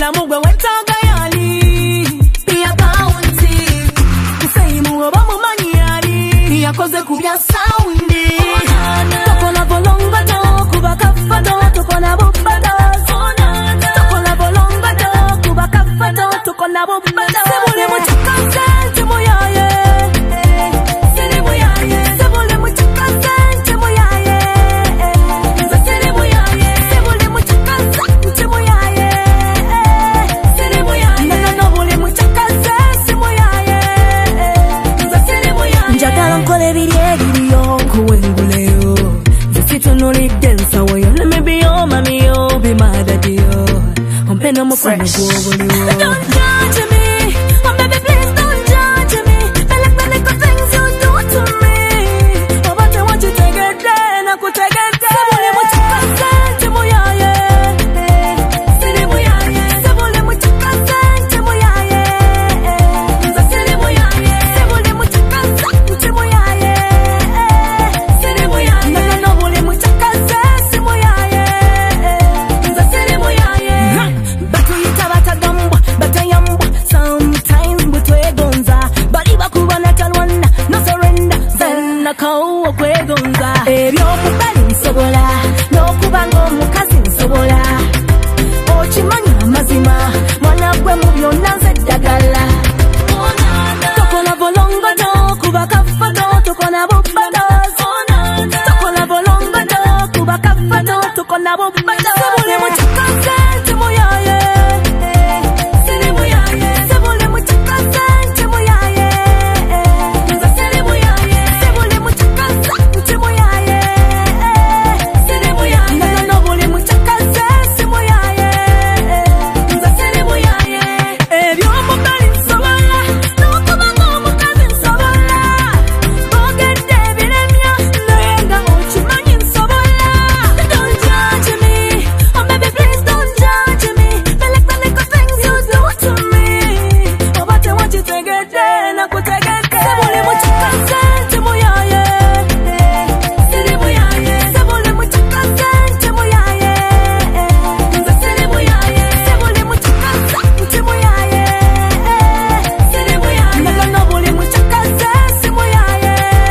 Obulamu gwe wetaaga yali ya bounty Kuseimu oba mumanyi yali yakoze kubya soundi Tokola bolonga to kuba kafato Tokola bubbato Tokola bolonga to kuba kafato Tokola bubbato Sebule muchakaze Timo yaye Selimu yaye Sebule muchakaze Timo yaye Selimu yaye Sebule muchakaze Timo yaye Selimu yaye Nana bule muchakaze Timo yaye Selimu yaye Njagala nkole biriyo kuwenguleyo Zifitunulidde nsawoyo Let me be your mommy yo Be my daddy yo Ompeno mukwano gwobuliwo Don't judge me Oh baby please don't judge me I like the little things you do to me Oh but I want you to get there Nakutegete Sebule muchakaze Timo yaye Selimu yaye Sebule muchakaze Timo yaye Selimu yaye Sebule muchakaze Timo yaye Selimu yaye Nana bule muchakaze Timo yaye Selimu yaye Batuyita batagambwa batayambwa Sometimes butwegonza Bali bakubana talwana No surrender Zenna kauwa kwegonza Ebyokubali nsobola N'okubanga omukazi nsobola Okimanya amazima Mwana gwe mu byonna nze ddagala Tokola bolongo to kuba kafato Tokola bubbato Tokola bolongo to kuba kafato Tokola bubbato Sebule muchakaze Timo yaye Selimu yaye Sebule muchakaze Timo yaye Selimu yaye Sebule muchakaze Timo yaye Selimu yaye Nana bule muchakaze Timo yaye Selimu yaye Ebyomubali nsobola N'okubanga omukazi nsobola Bogedde biremya naye nga okimanyi nsobola Don't judge me Oh baby please don't judge me I like the little things you do to me Oh but I want you to get there Nakutegete Sebule muchakaze Timo yaye Selimu yaye Sebule muchakaze Timo yaye Selimu yaye Sebule muchakaze Timo yaye Selimu yaye Nana bule muchakaze Timo yaye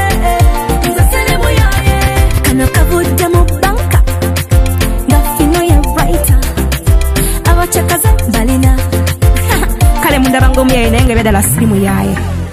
Selimu yaye Kano kavudde mu banka Ngafino ya writer Abachakaze balina Kale mundaba ng'omyaye naye nga byadala sirimu yaye